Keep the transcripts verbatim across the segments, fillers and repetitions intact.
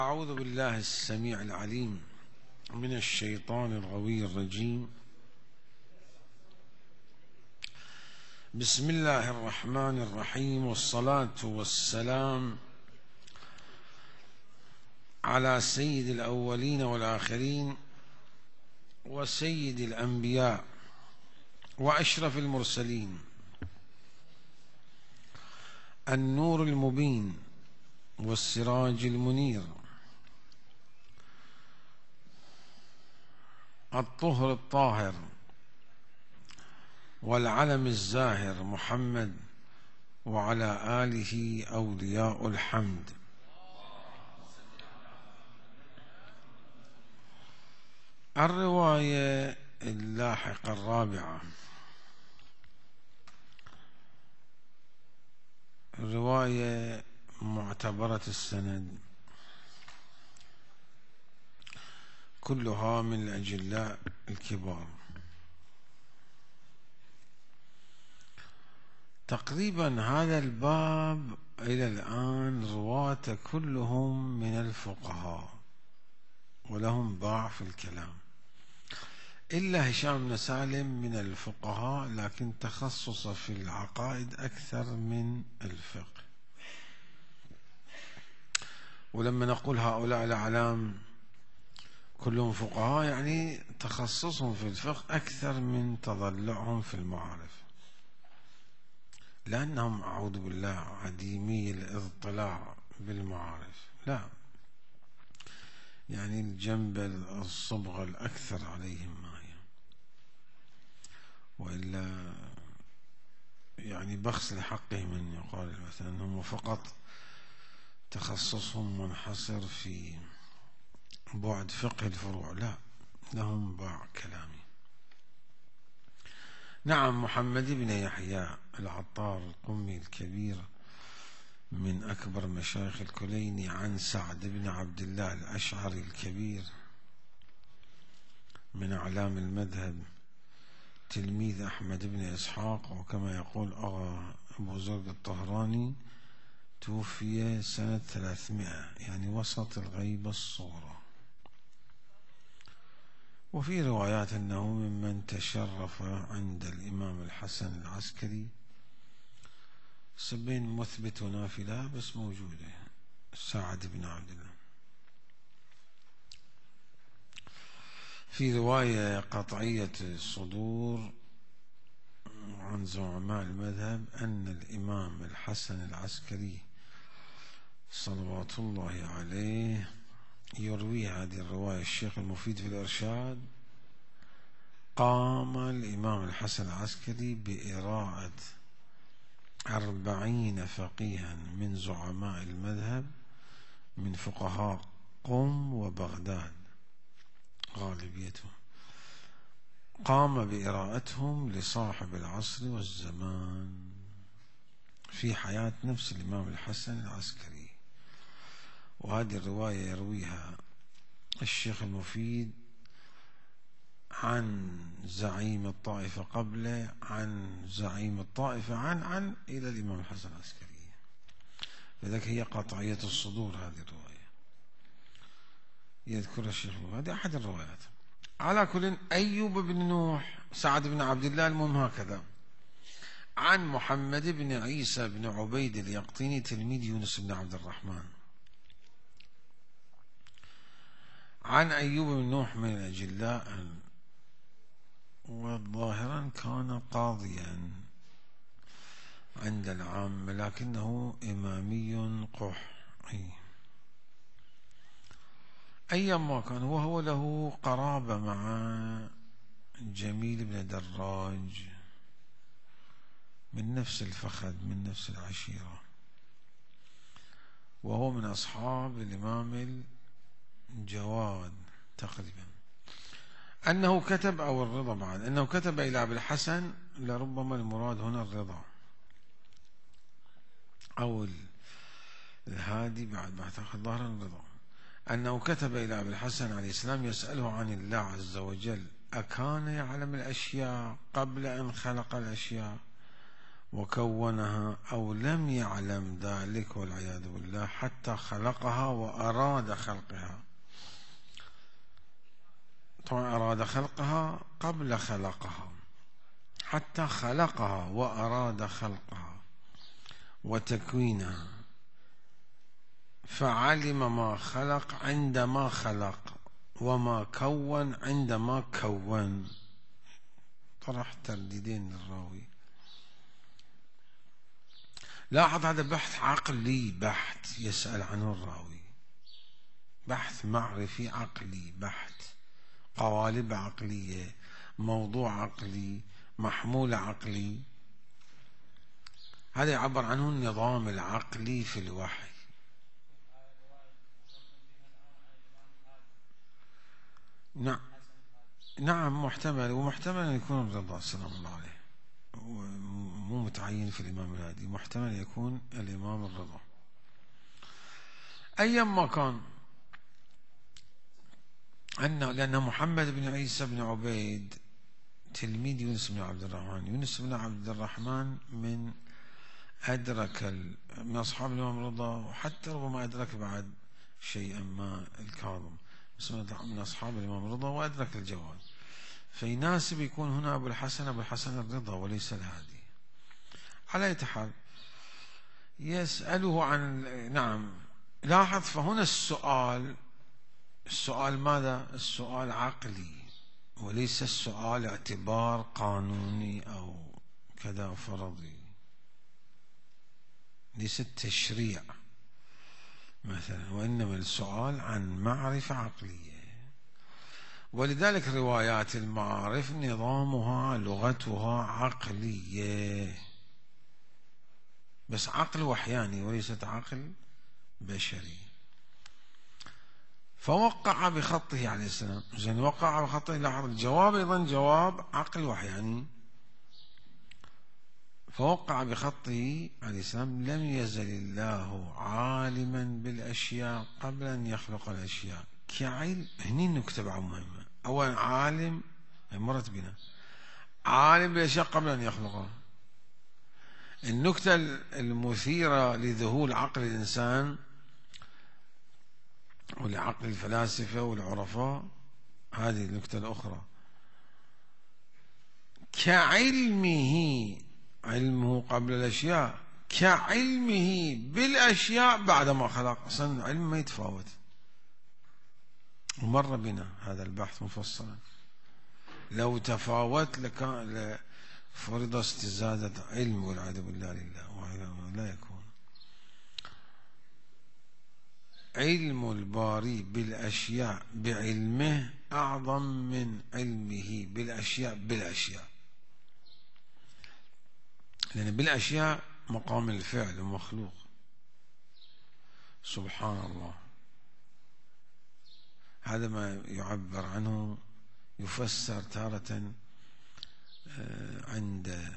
أعوذ بالله السميع العليم من الشيطان الغوي الرجيم. بسم الله الرحمن الرحيم، والصلاة والسلام على سيد الأولين والآخرين وسيد الأنبياء وأشرف المرسلين، النور المبين والسراج المنير، الطهر الطاهر والعلم الزاهر، محمد وعلى آله أولياء الحمد. الرواية اللاحقة الرابعة، الرواية معتبرة السند، كلها من الأجلاء الكبار. تقريبا هذا الباب إلى الآن رواة كلهم من الفقهاء ولهم باع في الكلام، إلا هشام بن سالم من الفقهاء لكن تخصصه في العقائد أكثر من الفقه. ولما نقول هؤلاء الأعلام كلهم فقهاء يعني تخصصهم في الفقه أكثر من تضلعهم في المعارف، لأنهم أعوذ بالله عديمي الاضطلاع بالمعارف، لا يعني الجنب الصبغة الأكثر عليهم ما هي، وإلا يعني بخس لحقهم أن يقال مثلا أنهم فقط تخصصهم منحصر في بعد فقه الفروع، لا لهم باع كلامي. نعم، محمد بن يحيى العطار القمي الكبير من أكبر مشايخ الكليني، عن سعد بن عبد الله الأشعري الكبير من أعلام المذهب، تلميذ أحمد بن إسحاق، وكما يقول أغا أبو زرق الطهراني توفي سنة ثلاثمائة، يعني وسط الغيبة الصغرى. وفي روايات أنه ممن تشرف عند الإمام الحسن العسكري، سبين مثبت ونافلة بس موجودة، سعد بن عبد الله. في رواية قطعية الصدور عن زعماء المذهب أن الإمام الحسن العسكري صلوات الله عليه يروي هذه الرواية الشيخ المفيد في الإرشاد: قام الإمام الحسن العسكري بإراءة أربعين فقيها من زعماء المذهب من فقهاء قم وبغداد غالبيتهم، قام بإراءتهم لصاحب العصر والزمان في حياة نفس الإمام الحسن العسكري. وهذه الرواية يرويها الشيخ المفيد عن زعيم الطائفة قبله، عن زعيم الطائفة، عن عن إلى الإمام الحسن العسكري، لذلك هي قطعية الصدور. هذه الرواية يذكرها الشيخ المفيد، هذه أحد الروايات. على كل، أيوب بن نوح، سعد بن عبد الله، المهم هكذا، عن محمد بن عيسى بن عبيد اليقطيني تلميذ يونس بن عبد الرحمن، عن أيوب بن نوح من الأجلاء، وظاهرا كان قاضيا عند العامة لكنه إمامي قحي أيما كان، وهو له قرابة مع جميل بن دراج من نفس الفخذ من نفس العشيرة، وهو من أصحاب الإمام الجواد تقريبا. أنه كتب، أو الرضا بعد، أنه كتب إلى أبي الحسن، لربما المراد هنا الرضا أو الهادي، بعد ما تأخذ ظهرا الرضا، أنه كتب إلى أبي الحسن عليه السلام يسأله عن الله عز وجل: أكان يعلم الأشياء قبل أن خلق الأشياء، وكونها أو لم يعلم ذلك والعياذ بالله حتى خلقها وأراد خلقها. طبعا أراد خلقها قبل خلقها، حتى خلقها وأراد خلقها وتكوينها، فعلم ما خلق عندما خلق وما كون عندما كون. طرح ترديدين للراوي. لاحظ هذا بحث عقلي بحت يسأل عنه الراوي، بحث معرفي عقلي بحت، قوالب عقلية، موضوع عقلي، محمول عقلي. هذا يعبر عنه النظام العقلي في الوحي. نعم نعم محتمل، ومحتمل أن يكون الرضا سلام الله عليه، مو متعين في الإمام الهادي، محتمل يكون الإمام الرضا. أيما كان أنه لأن محمد بن عيسى بن عبيد تلميذ يونس بن عبد الرحمن، يونس بن عبد الرحمن من أدرك من أصحاب الإمام الرضا، وحتى ربما أدرك بعد شيئا ما الكاظم، بس من أصحاب الإمام الرضا وأدرك الجواد، فيناسب يكون هنا أبو الحسن أبو الحسن الرضا وليس الهادي. على أي حال يسأله عن، نعم لاحظ، فهنا السؤال السؤال ماذا؟ السؤال عقلي وليس السؤال اعتبار قانوني أو كذا فرضي، ليس التشريع مثلا، وإنما السؤال عن معرفة عقلية. ولذلك روايات المعارف نظامها لغتها عقلية، بس عقل وحياني وليست عقل بشري. فوقع بخطه عليه السلام، زين وقع بخطه، لاحظ الجواب أيضا جواب عقل وحياني. فوقع بخطه عليه السلام: لم يزل الله عالما بالأشياء قبل أن يخلق الأشياء. كعلم، هني نكتب عن مهمة. أولا عالم، مرت بنا، عالم بالأشياء قبل أن يخلقها. النكتة المثيرة لذهول عقل الإنسان ولعقل الفلاسفة والعرفاء هذه النكتة الأخرى: كعلمه، علمه قبل الأشياء، كعلمه بالأشياء بعدما خلق. أصلا العلم ما يتفاوت، ومر بنا هذا البحث مفصلا. لو تفاوت لكان فرض استزادة علم والعياذ بالله لله، لا يكون. علم الباري بالأشياء بعلمه أعظم من علمه بالأشياء بالأشياء، لأن بالأشياء مقام الفعل ومخلوق. سبحان الله، هذا ما يعبر عنه، يفسر تارة عند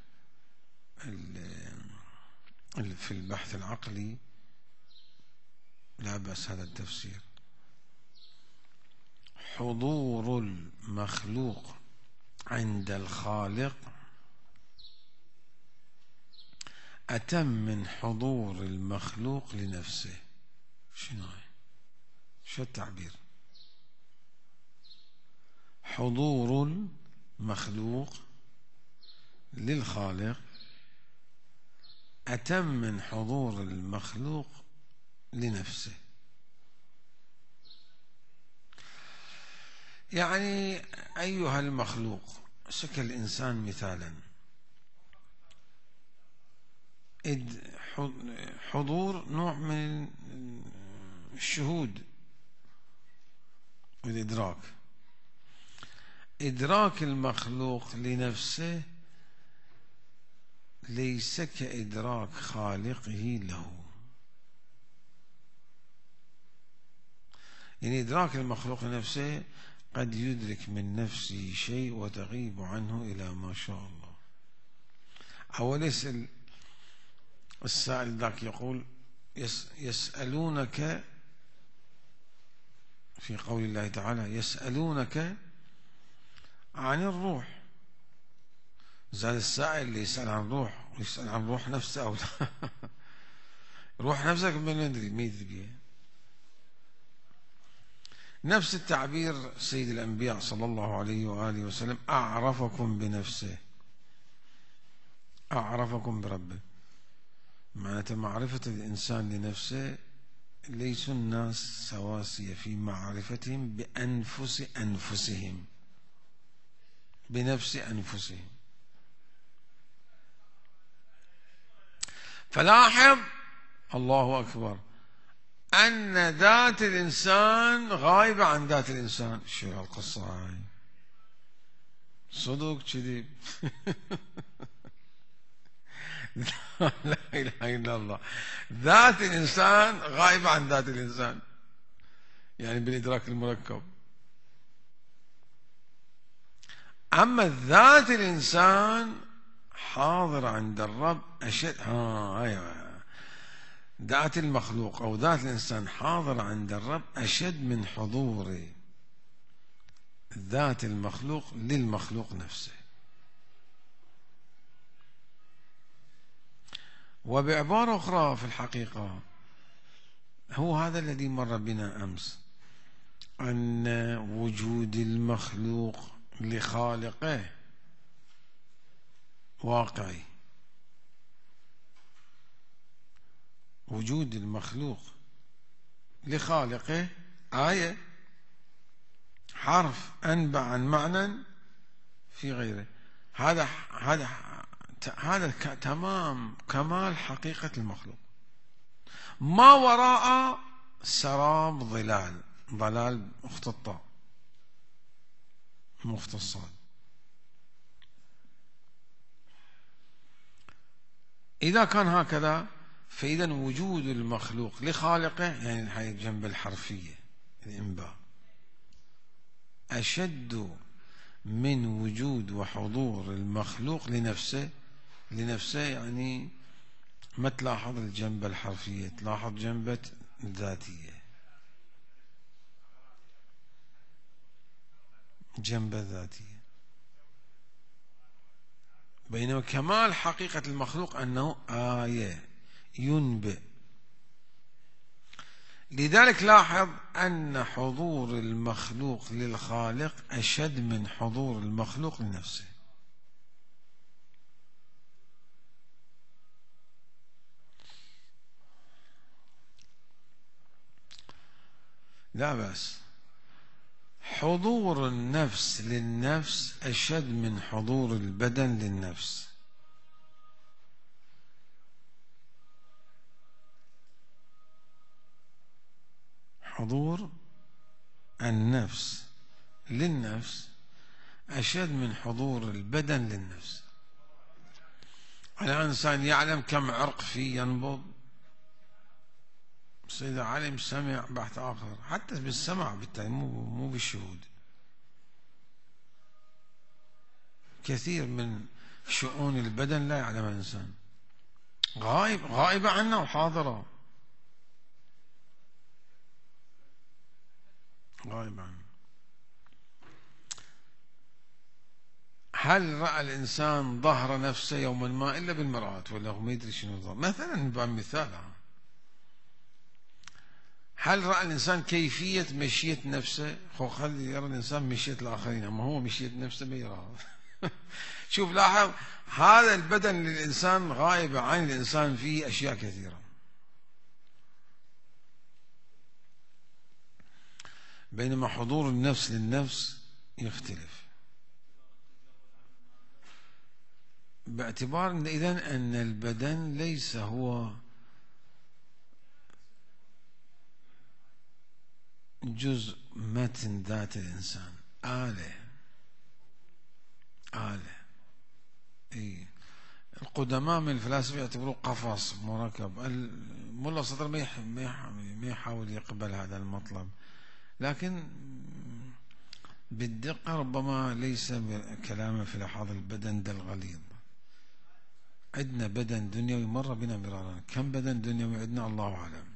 في البحث العقلي، لا بأس هذا التفسير: حضور المخلوق عند الخالق أتم من حضور المخلوق لنفسه. شنو هاي؟ شو التعبير؟ حضور المخلوق للخالق أتم من حضور المخلوق لنفسه. يعني أيها المخلوق، سك الإنسان مثالا، حضور نوع من الشهود والإدراك. إدراك المخلوق لنفسه ليس كإدراك خالقه له. يعني إدراك المخلوق لنفسه قد يدرك من نفسه شيء وتغيب عنه إلى ما شاء الله. أوليس السائل ذاك يقول: يسألونك، في قول الله تعالى: يسألونك عن الروح. زاد السائل اللي يسأل عن الروح يسأل عن روح نفسه أو لا. روح نفسك من ندري ما يدري بيه. نفس التعبير سيد الأنبياء صلى الله عليه وآله وسلم: أعرفكم بنفسه، أعرفكم بربه. معناته معرفة الإنسان لنفسه، ليسوا الناس سواسية في معرفتهم بأنفس أنفسهم، بنفس أنفسهم. فلاحظ الله أكبر أن ذات الإنسان غايبة عن ذات الإنسان. شو هالقصة هاي؟ صدق كذب؟ لا إله إلا الله. ذات الإنسان غايبة عن ذات الإنسان، يعني بالإدراك المركب. أما ذات الإنسان حاضر عند الرب أشد. ها أيوة، ذات المخلوق أو ذات الإنسان حاضر عند الرب أشد من حضور ذات المخلوق للمخلوق نفسه. وبعبارة أخرى، في الحقيقة هو هذا الذي مر بنا أمس، أن وجود المخلوق لخالقه واقعي. وجود المخلوق لخالقه آية، حرف أنبع عن معنى في غيره. هذا هذا هذا تمام كمال حقيقة المخلوق، ما وراء سراب ظلال، ضلال مختطة مختصات. إذا كان هكذا فإذا وجود المخلوق لخالقه، يعني هاي الجنب الحرفية الإنباء، أشد من وجود وحضور المخلوق لنفسه. لنفسه يعني ما تلاحظ الجنبة الحرفية، تلاحظ جنبة الذاتية، جنبة ذاتية. بينما كمال حقيقة المخلوق أنه آية ينبئ. لذلك لاحظ أن حضور المخلوق للخالق أشد من حضور المخلوق لنفسه. لا بأس، حضور النفس للنفس أشد من حضور البدن للنفس. حضور النفس للنفس أشد من حضور البدن للنفس. الإنسان يعلم كم عرق فيه ينبض، بس إذا علم سمع بحث آخر، حتى بالسمع بالتالي مو مو بالشهود. كثير من شؤون البدن لا يعلمها الإنسان، غائب غائبة عنه وحاضرة، غائبة عنه. هل رأى الإنسان ظهر نفسه يوما ما إلا بالمرآة، ولا هو ما يدري شنو ظهر؟ مثلا بمثال، هل رأى الإنسان كيفية مشية نفسه؟ خو خلي يرى الإنسان مشية الآخرين، أما هو مشية نفسه ما يراها. شوف لاحظ، هذا البدن للإنسان غائب عن الإنسان فيه أشياء كثيرة. بينما حضور النفس للنفس يختلف، باعتبار أن إذن أن البدن ليس هو جزء متن ذات الإنسان، آلة آلة. إيه، القدماء من الفلاسفة يعتبروه قفص مركب. الملا صدر ما يحاول يقبل هذا المطلب، لكن بالدقة ربما ليس كلامه في لحاظ البدن ده الغليظ. عندنا بدن دنيوي مر بنا مرارا، كم بدن دنيوي عندنا الله أعلم.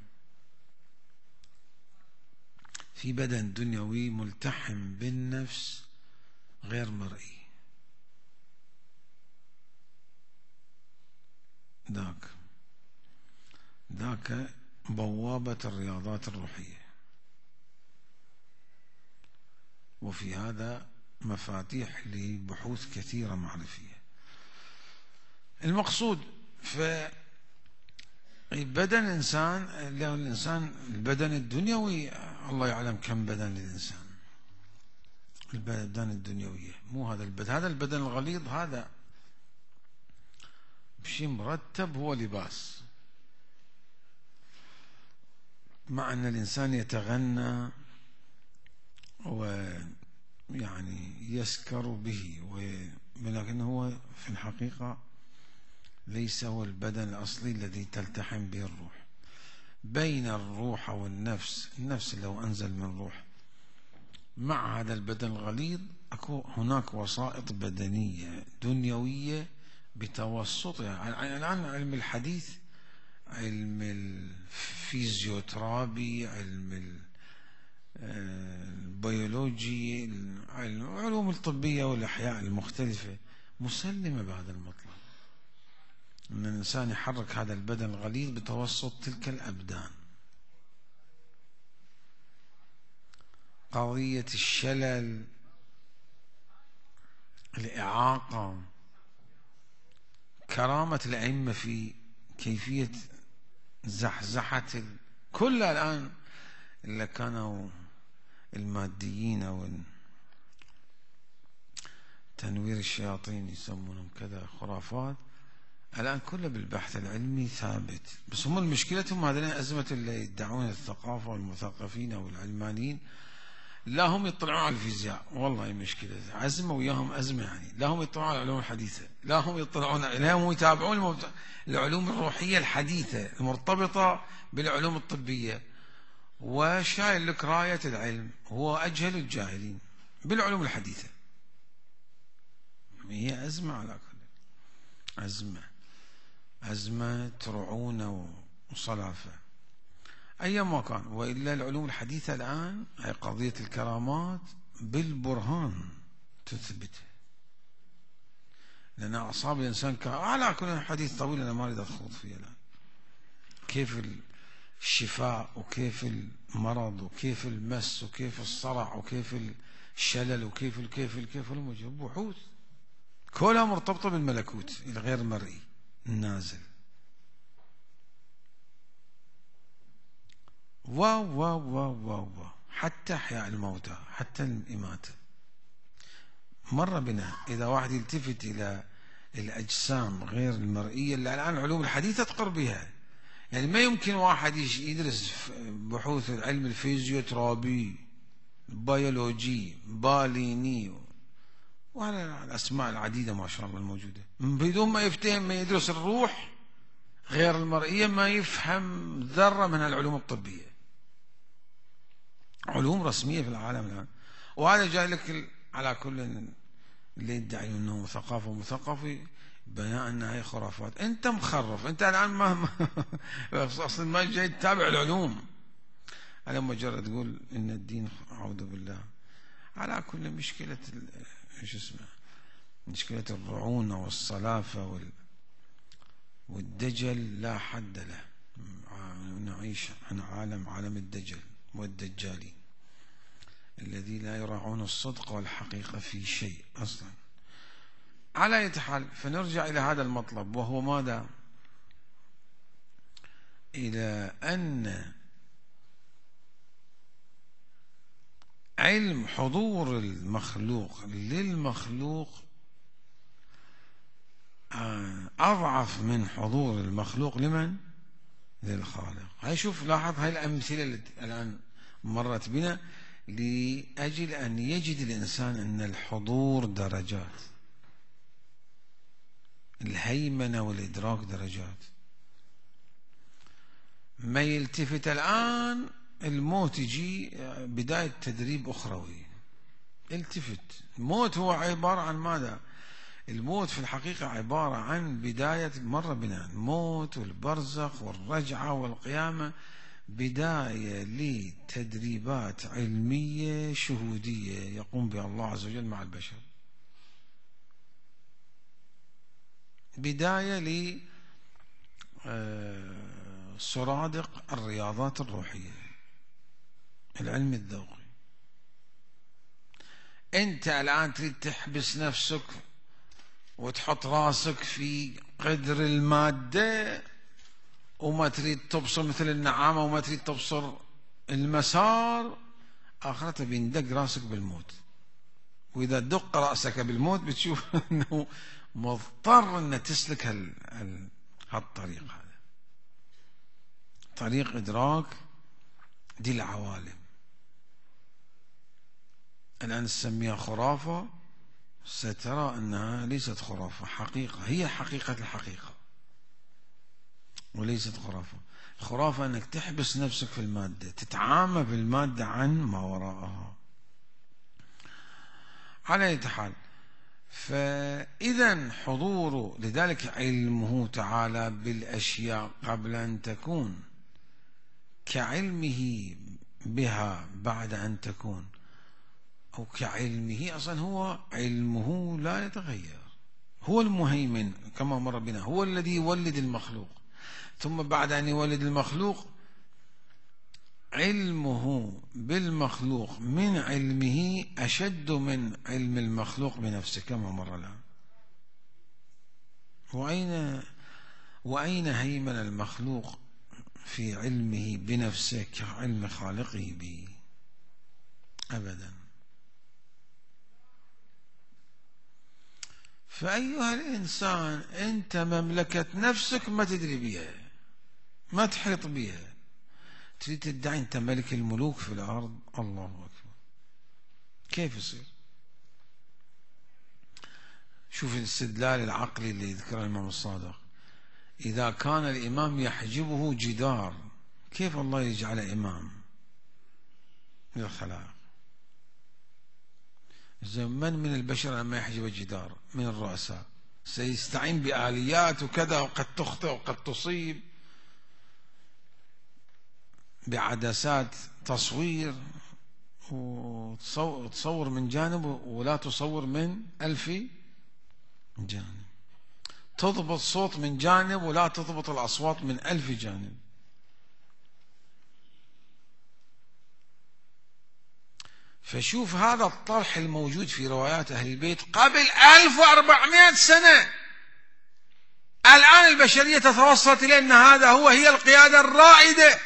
في بدن دنيوي ملتحم بالنفس غير مرئي. ذاك ذاك بوابة الرياضات الروحية، وفي هذا مفاتيح لبحوث كثيرة معرفية. المقصود في بدن الإنسان، الإنسان البدن الدنيوي الله يعلم كم بدن للإنسان، البدن الدنيوية، مو هذا البدن، هذا البدن الغليظ هذا بشيء مرتب هو لباس، مع أن الإنسان يتغنى ويعني يسكر به، ولكن هو في الحقيقة ليس هو البدن الأصلي الذي تلتحم به الروح. بين الروح والنفس، النفس لو أنزل من روح مع هذا البدن الغليظ أكو هناك وسائط بدنية دنيوية بتوسطها. الآن علم الحديث، علم الفيزيوترابي، علم البيولوجي، العلوم الطبية والأحياء المختلفة مسلمة بهذا المطلب، أن الإنسان يحرك هذا البدن الغليظ بتوسط تلك الأبدان. قضية الشلل، الإعاقة، كرامة الأئمة في كيفية زحزحة كلها الآن اللي كانوا الماديين أو تنوير الشياطين يسمونهم كذا خرافات، الآن كله بالبحث العلمي ثابت. بس هم المشكلتهم هذين أزمة اللي يدعون الثقافة والمثقفين أو العلمانيين، لا هم يطلعون على الفيزياء، والله مشكلة عزمة وياهم أزمة، يعني لا هم يطلعون على العلوم الحديثة، لا هم يطلعون، لا هم يتابعون العلوم الروحية الحديثة المرتبطة بالعلوم الطبية، وشايل لك راية العلم، هو أجهل الجاهلين بالعلوم الحديثة. هي أزمة على كل أزمة، أزمة رعونة وصلافة أيما كان. وإلا العلوم الحديثة الآن هي قضية الكرامات بالبرهان تثبت، لأن أعصاب الإنسان على كل حديث طويل أنا ما أريد أخوض فيه الآن، كيف الشفاء وكيف المرض وكيف المس وكيف الصرع وكيف الشلل وكيف الكيف الكيف الموجب، بحوث كلها مرتبطة بالملكوت الغير مرئي النازل. واو واو واو واو واو حتى إحياء الموتى، حتى الإماتة. مر بنا إذا واحد يلتفت إلى الأجسام غير المرئية اللي الآن العلوم الحديثة تقر بها، يعني ما يمكن واحد يدرس بحوث العلم الفيزيوترابي، بيولوجي، باليني، وعلى الأسماء العديدة ما شاء الله الموجودة، بدون ما يفتهم، ما يدرس الروح غير المرئية، ما يفهم ذرة من العلوم الطبية، علوم رسمية في العالم الآن. وهذا جاي لك على كل اللي يدعي أنه ثقافة مثقفي بناء أنها هي خرافات. أنت مخرف، أنت الآن ما أصلا ما جاي تتابع العلوم، على مجرد تقول إن الدين أعوذ بالله. على كل مشكلة إيش اسمه، مشكلة الرعونة والصلافة وال والدجل لا حد له. نعيش عن عالم عالم الدجل والدجالين الذي لا يراعون الصدق والحقيقة في شيء أصلا. على أي حال، فنرجع إلى هذا المطلب، وهو ماذا؟ إلى أن علم حضور المخلوق للمخلوق أضعف من حضور المخلوق لمن؟ للخالق. هاي شوف، لاحظ هاي الأمثلة التي الآن مرت بنا لأجل أن يجد الإنسان أن الحضور درجات، الهيمنة والإدراك درجات. ما يلتفت الآن الموت يجي بداية تدريب أخروي، التفت. الموت هو عبارة عن ماذا؟ الموت في الحقيقة عبارة عن بداية، مر بنا الموت والبرزخ والرجعة والقيامة، بداية لتدريبات علمية شهودية يقوم بها الله عز وجل مع البشر، بداية سرادق الرياضات الروحية، العلم الذوقي. أنت الآن تريد تحبس نفسك وتحط راسك في قدر المادة، وما تريد تبصر مثل النعامة، وما تريد تبصر المسار، آخرته بيندق راسك بالموت. وإذا دق رأسك بالموت بتشوف أنه مضطر أن تسلك هالطريق. هذا طريق إدراك دي العوالم. الآن نسميها خرافة، سترى أنها ليست خرافة، حقيقة، هي حقيقة الحقيقة وليست خرافة. الخرافة أنك تحبس نفسك في المادة، تتعامى بالمادة عن ما وراءها. على أي حال، فإذا حضور، لذلك علمه تعالى بالأشياء قبل أن تكون كعلمه بها بعد أن تكون، أو كعلمه أصلا، هو علمه لا يتغير، هو المهيمن كما مر بنا، هو الذي يولد المخلوق، ثم بعد أن يولد المخلوق علمه بالمخلوق من علمه أشد من علم المخلوق بنفسه كما مر لنا. وأين وأين هيمن المخلوق في علمه بنفسه كعلم خالقه به؟ أبدا. فأيها الإنسان، أنت مملكة نفسك ما تدري بها، ما تحيط بها، تريد تدعي أنت ملك الملوك في الأرض. الله أكبر، كيف يصير؟ شوف الاستدلال العقلي اللي يذكره الإمام الصادق. إذا كان الإمام يحجبه جدار، كيف الله يجعله إمام للخلائق؟ من من البشر لما يحجب الجدار؟ من الرؤساء، سيستعين بآليات وكذا، وقد تخطئ وقد تصيب، بعدسات تصوير، وتصور من جانب ولا تصور من ألف جانب، تضبط صوت من جانب ولا تضبط الأصوات من ألف جانب. فشوف هذا الطرح الموجود في روايات أهل البيت قبل ألف وأربعمائة سنة. الآن البشرية تتوصلت إلى أن هذا هو هي القيادة الرائدة.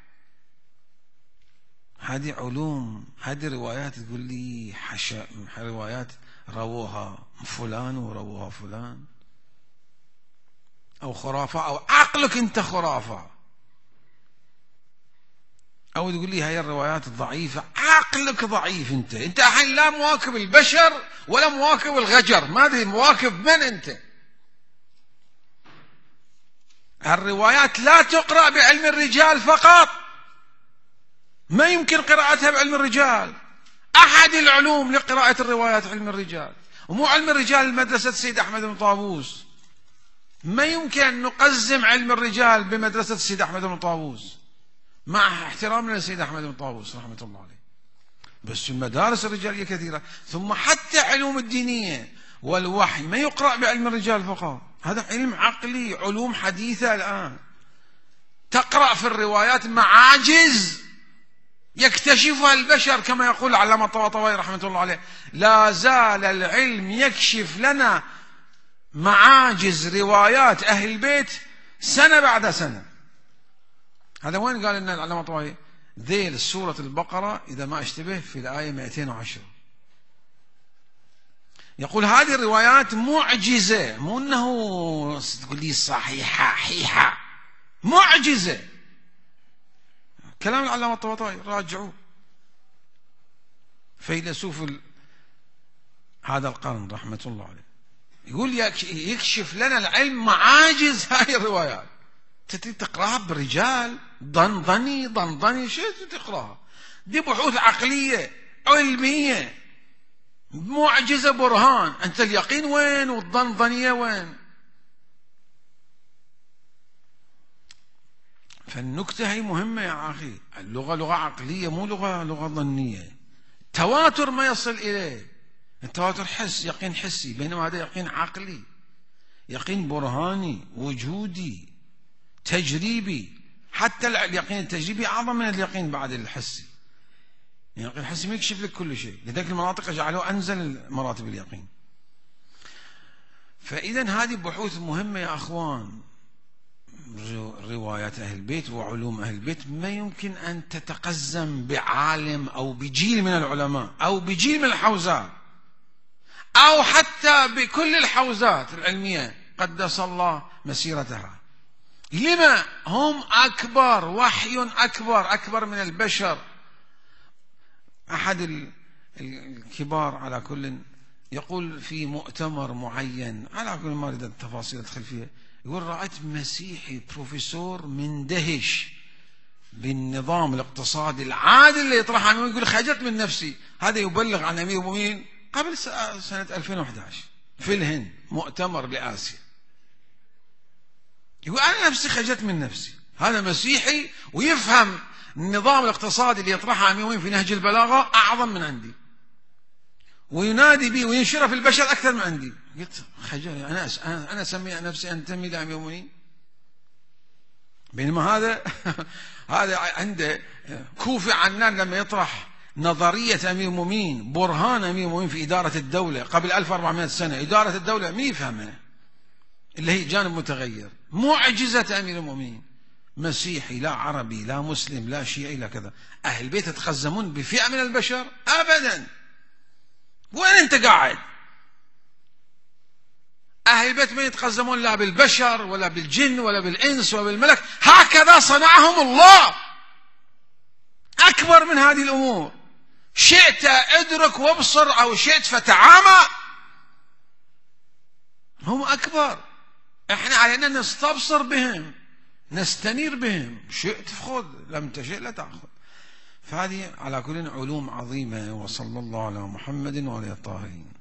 هذه علوم، هذه روايات تقول لي حشا روايات رووها فلان ورووها فلان، أو خرافة، أو عقلك أنت خرافة، أو تقول لي هاي الروايات ضعيفة، عقلك ضعيف. أنت أنت الحين لا مواكب البشر ولا مواكب الغجر، ما أدري مواكب من أنت. الروايات لا تقرأ بعلم الرجال فقط، ما يمكن قراءتها بعلم الرجال. أحد العلوم لقراءة الروايات علم الرجال، ومو علم الرجال مدرسة السيد أحمد بن طاووس. ما يمكن أن نقزم علم الرجال بمدرسة السيد أحمد بن طاووس، مع احترامنا للسيد أحمد بن طاووس رحمة الله عليه، بس المدارس الرجالية كثيرة. ثم حتى علوم الدينية والوحي ما يقرأ بعلم الرجال فقط، هذا علم عقلي، علوم حديثة. الآن تقرأ في الروايات معاجز يكتشفها البشر، كما يقول العلامة الطباطبائي رحمة الله عليه: لا زال العلم يكشف لنا معاجز روايات أهل البيت سنة بعد سنة. هذا وين قال لنا العلامة الطباطبائي؟ ذيل سورة البقرة إذا ما اشتبه في الآية مئتين وعشرة، يقول هذه الروايات معجزة، مو أنه تقول لي صحيحة حيحة، معجزة. كلام العلامة الطباطبائي راجعوه، فيلسوف هذا القرن رحمة الله عليه، يقول يكشف لنا العلم معاجز هاي الروايات. تتريد تقراها برجال ضنضني ضنضني، شو تقراها؟ دي بحوث عقلية علمية، معجزة برهان. أنت اليقين وين والضنضنية وين؟ فالنكتة هي مهمة يا أخي. اللغة لغة عقلية، مو لغة لغة ظنية. تواتر ما يصل إليه، التواتر حس، يقين حسي، بينما هذا يقين عقلي، يقين برهاني وجودي. تجريبي. حتى اليقين التجريبي أعظم من اليقين بعد الحسي. يعني اليقين الحسي ما يكشف لك كل شيء، لذلك المناطق جعلوه أنزل مراتب اليقين. فإذا هذه بحوث مهمة يا أخوان. روايات أهل البيت وعلوم أهل البيت ما يمكن أن تتقزم بعالم أو بجيل من العلماء أو بجيل من الحوزات أو حتى بكل الحوزات العلمية قدس الله مسيرتها. لما؟ هم أكبر، وحي أكبر، أكبر من البشر. أحد الكبار على كل يقول في مؤتمر معين، على كل ما أريد التفاصيل أدخل فيها، يقول رأيت مسيحي بروفيسور مندهش بالنظام الاقتصادي العادل اللي يطرحه، يقول خجلت من نفسي. هذا يبلغ عن أمير المؤمنين قبل سنة ألفين وأحد عشر في الهند، مؤتمر لآسيا. يقول أنا نفسي خجلت من نفسي. هذا مسيحي ويفهم النظام الاقتصادي اللي يطرحه أمير المؤمنين في نهج البلاغة أعظم من عندي، وينادي به وينشره في البشر أكثر من عندي. قلت خجل، أنا أنا أسمي نفسي أنتمي لأمير المؤمنين، بينما هذا هذا عنده كوفي عنان لما يطرح نظرية أمير المؤمنين، برهان أمير المؤمنين في إدارة الدولة قبل ألف وأربعمائة سنة. إدارة الدولة مين يفهمها؟ اللي هي جانب متغير، معجزة أمير المؤمنين. مسيحي لا عربي لا مسلم لا شيعي لا كذا. أهل البيت يتخزمون بفئة من البشر؟ أبدا. وين أنت قاعد؟ أهل البيت ما يتقزمون لا بالبشر ولا بالجن ولا بالإنس ولا بالملك، هكذا صنعهم الله. أكبر من هذه الأمور. شئت أدرك وابصر أو شئت فتعامى، هم أكبر. إحنا علينا نستبصر بهم، نستنير بهم. شئت خذ، لم تشئ لا تأخذ. فهذه على كل علوم عظيمة. وصلى الله على محمد وعلى الطاهرين.